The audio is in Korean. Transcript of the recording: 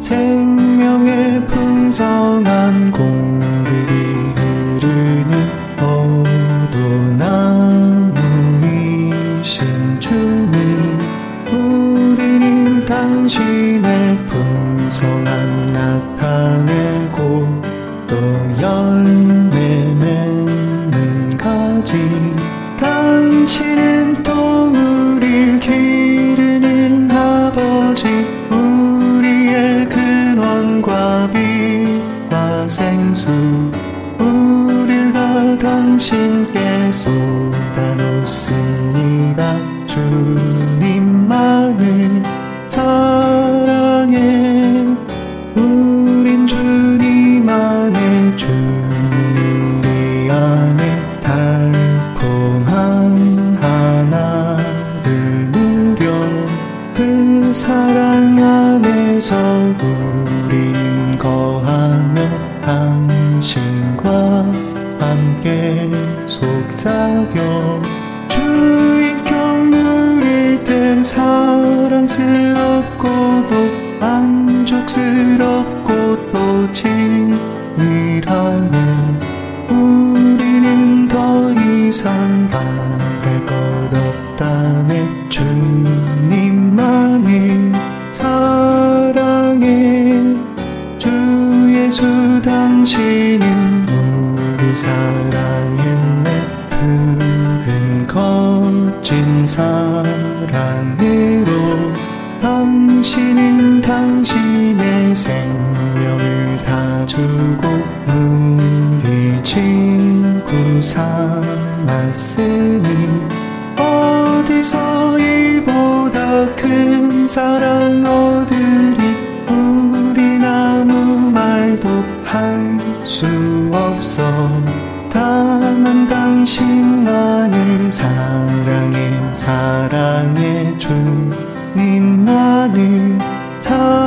생명의 풍성한 공급이 흐르는 포도나무이신 주님, 우리는 당신의 풍성함 나타내고 또 열매 맺는 가지, 당신은 또 우릴 기르는 아버지, 우리의 근원과 빛과 생수, 우릴 다 당신께 쏟아놓습니다. 주님만을 사랑해, 우린 주님만의 주님, 우리 안에 달콤한 하나를 누려 그 사랑 안에서 우리는 거하며 당신과 함께 속삭여 주인격 누릴 때 사랑스럽고도 만족스럽고 또 진실하네. 우리는 더 이상 바랄 것 없다네. 주님만을 사랑해, 주 예수 당신은 우리 사랑했네. 붉은 거친 사랑으로 당신은 당신의 생명을 다 주고 우릴 친구 삼았으니 어디서 이보다 큰 사랑 얻으리. 우린 아무 말도 할 수 없어. 다만 당신만을 사랑해, 사랑해 주님만을 사랑해.